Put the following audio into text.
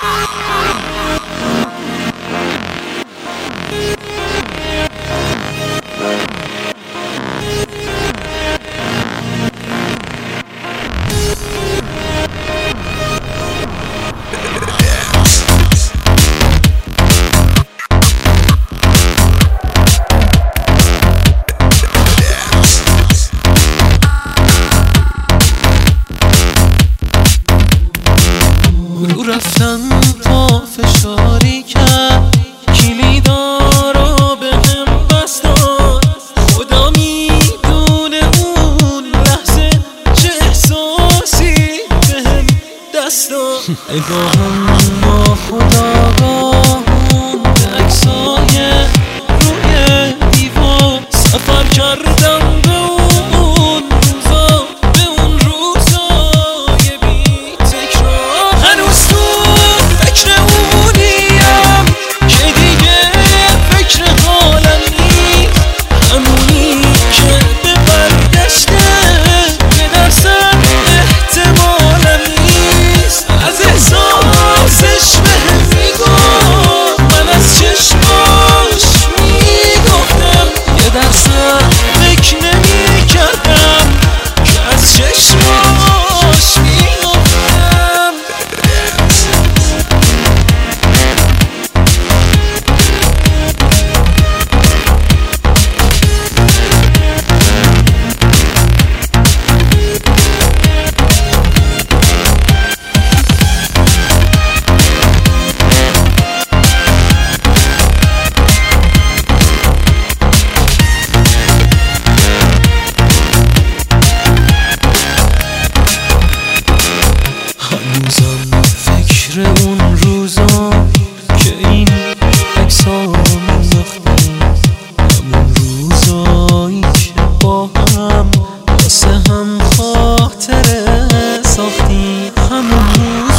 رفتن پا فشاری کرد، کلیدارو به هم بست داد. خدا میدونه اون لحظه چه احساسی به هم دست داد. نگاهم با خدا راهون عکسای روی دیوار، سفر کردم به اون روزا، به اون روزای بی تکرار. هنوز تو فکر اونیم که دیگه فکر حالم نیست، همونی که به برگشته یه درصد احتمالم نیست. از احساسش بهم میگفت، من از چشماش میگفتم، یه درصد فکر نمیکردم که از چشماش میگفتم. هنوزم فکر اون روزا که این عکس‌ها مینداختیم، همون روزایی که با هم واسه هم خاطره ساختیم، همون